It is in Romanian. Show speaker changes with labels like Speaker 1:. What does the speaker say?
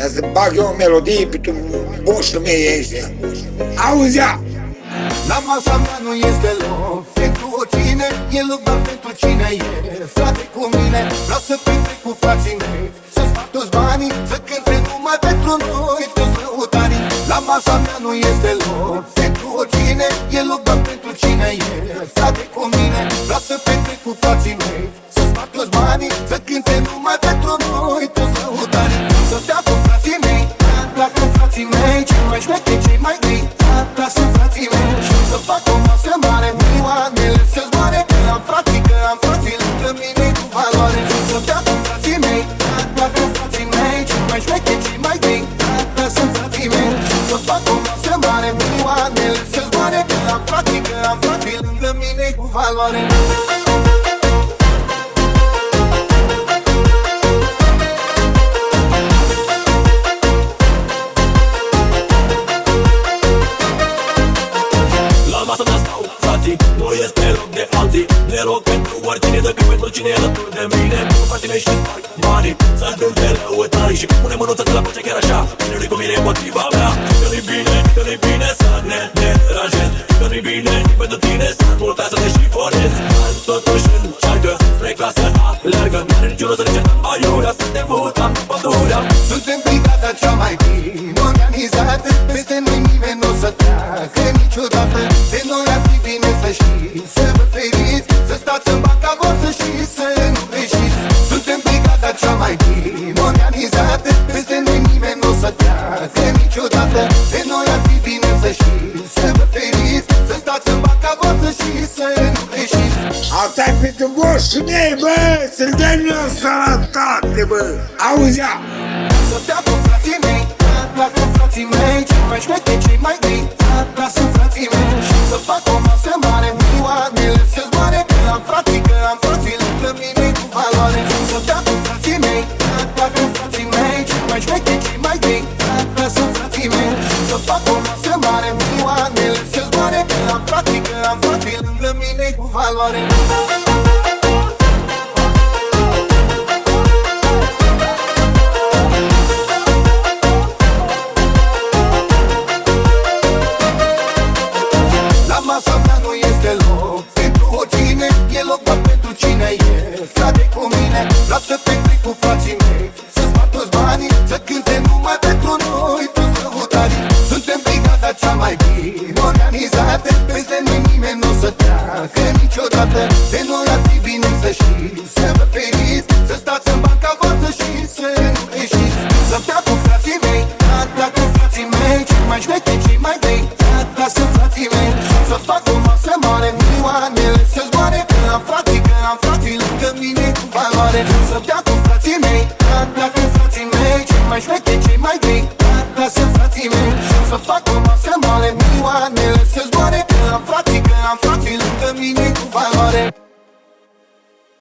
Speaker 1: Ia să bag eu o melodie pe tu boșul mei ăștia. Auzi-a!
Speaker 2: La masa mea nu este loc pentru oricine, e loc doar pentru cine e frate cu mine. Vreau să petrec cu frații mei, să sparg toți banii, să cânte numai pentru noi toți lăutarii. La masa mea nu este loc pentru oricine, e loc doar pentru cine e frate cu mine. Vreau să petrec cu frații mei, să sparg toți banii, să cânte numai pentru noi toți lăutarii. Să bea cu frații mei, doar cu frații mei, cei mai șmecheri, cei mai grei, dar sunt frații mei. Și să fac o masă mare, milioanele să zboare, că am frații, că am frații lângă mine cu valoare. Să bea cu frații mei, doar cu frații mei, cei mai șmecheri, cei mai grei, dar sunt frații mei. Și să fac o masă mare, milioanele să zboare, că am frații, că am frații lângă mine cu valoare.
Speaker 3: Nu este loc de alții, de loc pentru oricine, decât pentru cine e alături de mine. Cu fratele și sparg banii, să duc de lăutarii și pune mânuța de la pace chiar așa. Cine-i cu mine împotriva mea, că-i bine, că-i bine să ne deranjezi, că-i bine pentru tine să multa să te șifonezi. Azi totuși încearcă spre clasă alergă, n-are niciun rost să ne certăm aiurea, să te mutăm în pădurea.
Speaker 2: Suntem brigada cea mai bine organizată, peste noi nimeni n-o să treacă niciodată. De noi ar fi bine să știți, să vă feriți, să stați în banca voastră și să nu greșiți. Suntem brigada cea mai bine organizată, peste noi nimeni n-o să treacă niciodată. De noi ar fi bine să știți, să vă feriți, să stați în banca voastră și să nu greșiți.
Speaker 1: Asta-i pentru boșul mei, bă! Să-l dăm eu sănătate, bă! Auzi-a!
Speaker 2: Să bea cu frații mei, doar cu frații mei, cei mai șmecheri, cei mai grei, dar sunt frații mei. Și să fac o masă mare, milioanele să zboare, că am frații lângă mine cu valoare. Să bea cu frații mei, doar cu frații mei, cei mai șmecheri, cei mai grei, dar sunt frații mei. Și să fac o masă mare, milioanele să zboare, că am frații lângă mine cu valoare. Masa mea nu este loc pentru oricine, e loc doar pentru cine e frate cu mine. Vreau să petrec cu frații mei, să sparg toți banii, să cânte numai pentru noi toți lăutarii. Suntem brigada cea mai bine organizată, peste noi nimeni n-o să treacă niciodată. De noi ar fi bine să știți, să vă feriți, să stați în banca voastră și să nu greșiți. Să bea cu frații mei, dar cu frații mei, cei mai șmecheri, cei mai grei, dar sunt frații mei. Să fac o masă mare, milioanele să zboare, că am frații lângă mine cu valoare. Să bea cu frații mei, dar cu frații mei, cei mai șmecheri,